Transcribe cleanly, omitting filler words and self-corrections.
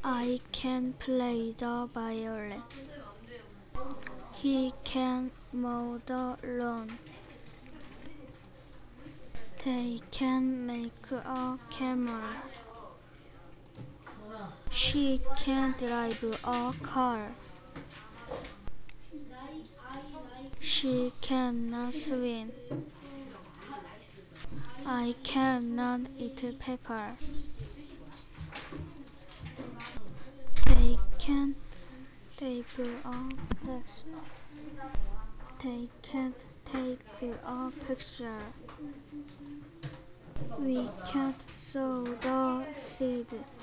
I can play the violin. He can mow the lawn. They can make a camera. She can drive a car. She cannot swim. I cannot eat pepper. They can't take a picture. They can't take a picture. We can't sow the seed.